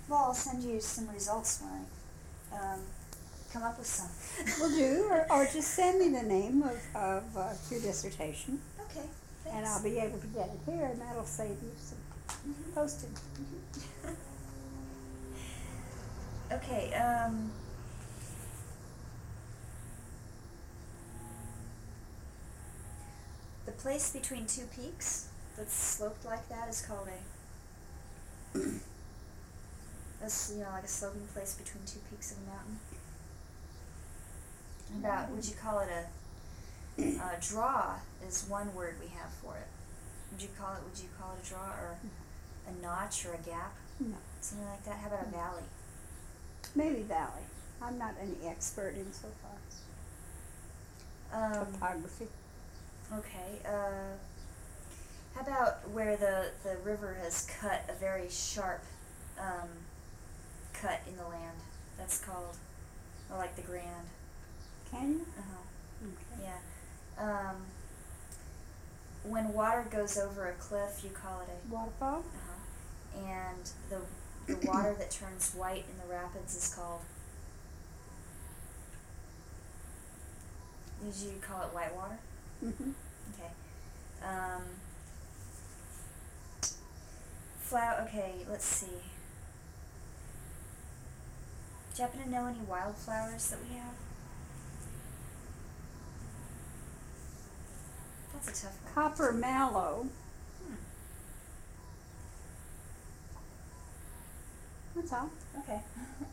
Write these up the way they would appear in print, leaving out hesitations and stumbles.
Well, I'll send you some results when I come up with some. Will do, or just send me the name of your dissertation, Okay, thanks. and I'll be able to get it here, and that'll save you some postage. Okay, the place between two peaks that's sloped like that is called that's, like a sloping place between two peaks of a mountain. About, would you call it a draw is one word we have for it. Would you call it a draw, or a notch, or a gap? No. Something like that? How about a valley? Maybe valley. I'm not any expert in so far. Topography. Okay, how about where the river has cut a very sharp cut in the land? That's called, or like the Grand Canyon? Uh-huh. Okay. Yeah. When water goes over a cliff, you call it a Waterfall? Uh-huh. And the water that turns white in the rapids is called, did you call it white water? Mm-hmm. Okay. Okay, let's see. Do you happen to know any wildflowers that we have? That's a tough one. Copper mallow. That's all. Okay.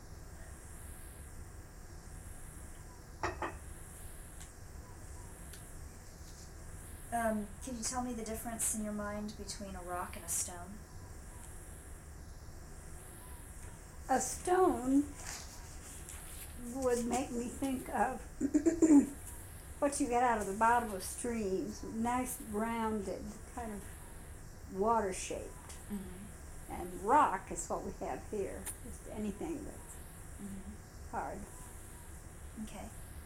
Can you tell me the difference in your mind between a rock and a stone? A stone would make me think of what you get out of the bottom of streams, nice rounded, kind of water shaped. Mm-hmm. And rock is what we have here, just anything that's hard. Okay.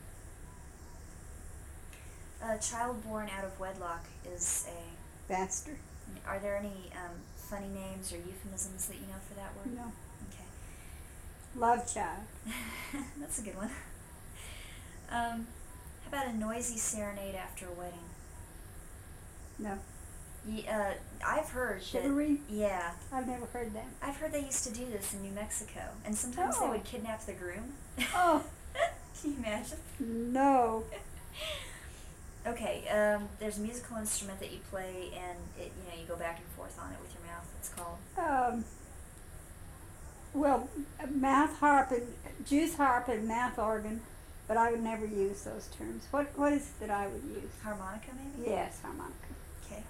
A child born out of wedlock is a... Bastard? Are there any funny names or euphemisms that you know for that word? No. Okay. Love child. That's a good one. How about a noisy serenade after a wedding? No. I've heard Chivalry? that... Yeah. I've never heard that. I've heard they used to do this in New Mexico, and sometimes they would kidnap the groom. Oh. Can you imagine? No. Okay, there's a musical instrument that you play, and you go back and forth on it with your mouth. It's called? Well, mouth harp and juice harp and mouth organ, but I would never use those terms. What is it that I would use? Harmonica, maybe? Yes, harmonica. Okay.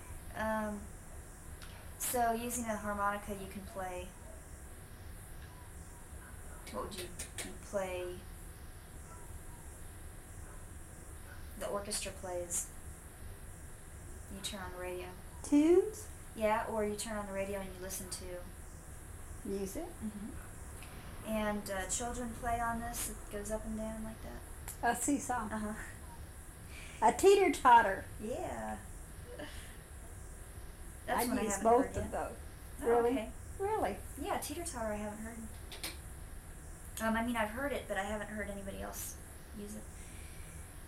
So using a harmonica, you can play. What would you play? The orchestra plays. You turn on the radio. Tunes? Yeah, or you turn on the radio and you listen to music. Mm-hmm. And children play on this. It goes up and down like that. A seesaw. Uh-huh. A teeter-totter. Yeah. That's I one use I haven't both heard of yet. those. Oh, Really? okay. Really? Yeah, teeter-totter I haven't heard. I've heard it, but I haven't heard anybody else use it.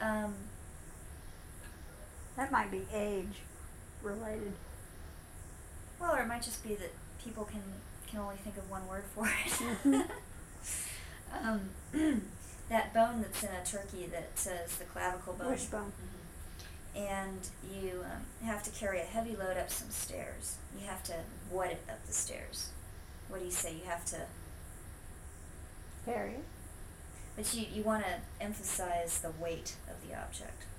That might be age related. Well, or it might just be that people can only think of one word for Mm-hmm. it. That bone that's in a turkey that says the clavicle bone. Wishbone. Mm-hmm. And you have to carry a heavy load up some stairs. You have to wad it up the stairs. What do you say? You have to... Carry it. But you want to emphasize the weight of the object.